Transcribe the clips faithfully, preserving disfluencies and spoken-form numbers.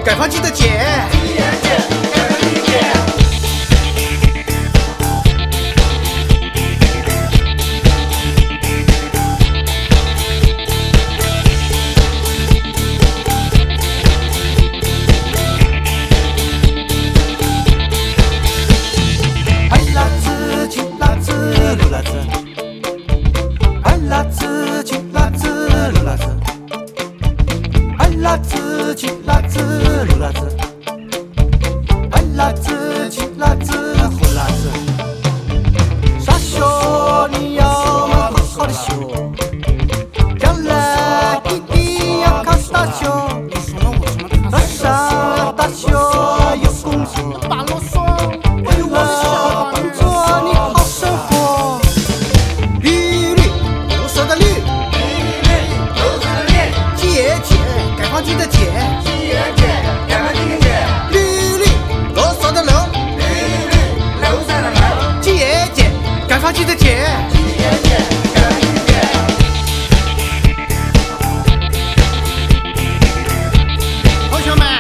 改放机的姐， 辣子青辣子绿辣子，白辣子青辣子红辣子。傻小你要好好的学，将来一定要考大学。考上大学有工作，为我帮助你好生活。绿绿绿色的绿， 绿绿绿色的绿， 姐姐改放机的姐， 姐姐改放机的姐， 绿绿绿色的绿， 绿绿绿色的绿， 姐姐改放机的姐。 姐姐改放机的姐。 同学们，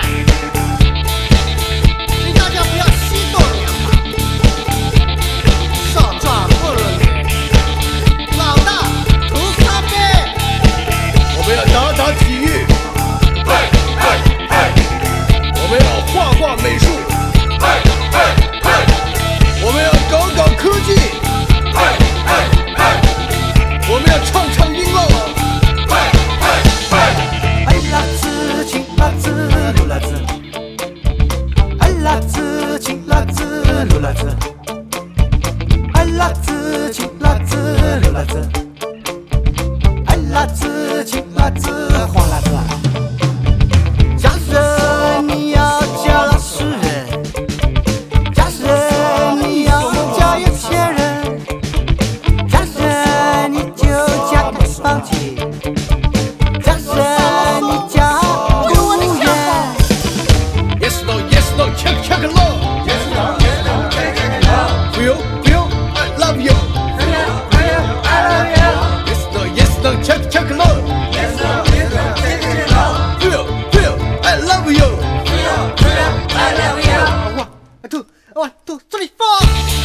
请大家不要激动两把，少壮不如女，老大徒伤悲。 我们要打打体育， 嘿嘿嘿， 我们要画画美术， 嘿嘿嘿， 我们要搞搞科技， 嘿嘿嘿， 我们要唱唱音乐。 嘿嘿嘿。 白辣子青辣子绿辣子，白辣子青辣子绿辣子，白辣子青辣子绿辣子，白辣子青辣子黄辣子。家人你要嫁老实人，家人你要嫁有钱人，家人你就嫁改放机。家人你嫁服务员， Yes no yes no check check no， Yes no yes no check check no， 不用不用 I love you。 不要不要 I love you。 Yes no yes no check check no， Yes no yes no check check no， 不用不用 I love you。 不要不要 I love you。 One two one two three four。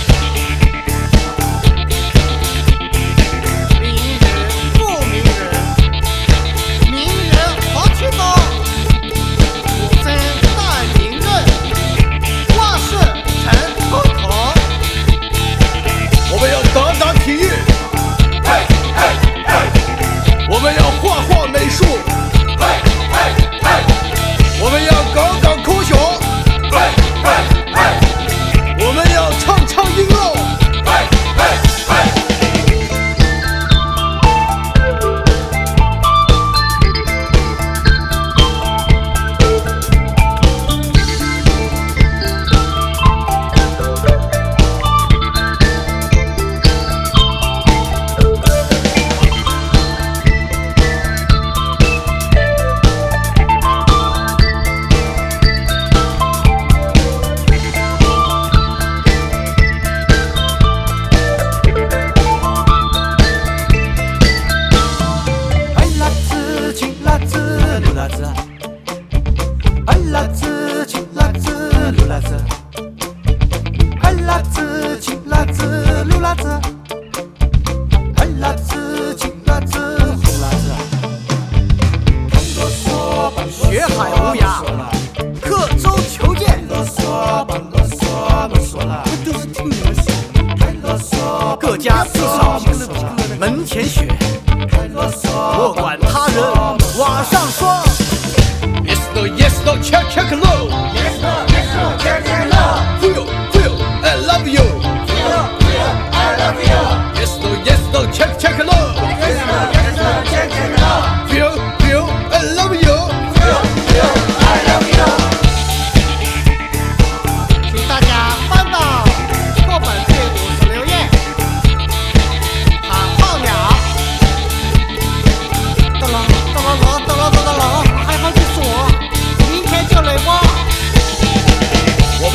名人不名人，名人好去走。武僧大名人，万事成头头。 我们要打打体育， 嘿嘿嘿， 我们要画画美术， 嘿嘿嘿， 我们要搞搞科学， 嘿嘿嘿， 我们要唱唱音乐。 嘿嘿嘿。 白辣子青辣子绿辣子，白辣子青辣子绿辣子，白辣子青辣子绿辣子，白辣子青辣子红辣子。 学海无涯，刻舟求剑。 都是听你们说， 各家自扫门前雪，莫管他人网上说。 Yes no yes no check check no， Yes no yes no check check no， 不用不用 I love you。 不要不要 I love you。 Yes no yes no check check no， Yes no yes no check check no， 不用不用 I love you。 不要不要 I love you。 请大家翻到课本第五十六页，喊候鸟。哒啦哒啦啦哒啦哒啦啦，还放去锁，明天就来挖。 我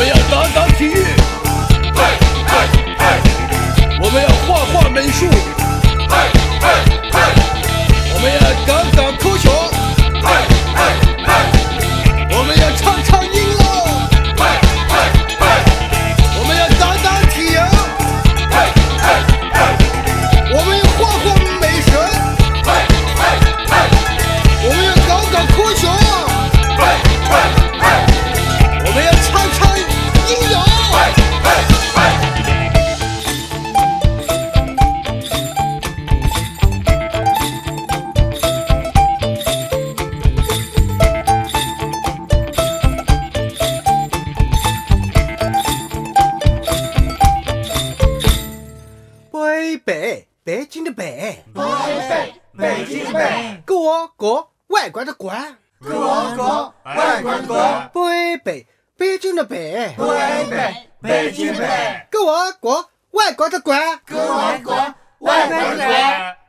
北北，北京的北。 北北，北京的北。 国国，外国的国。 国国，外国的国。 北北，北京的北。 北北，北京的北。 国国，外国的国。 国国，外国的国。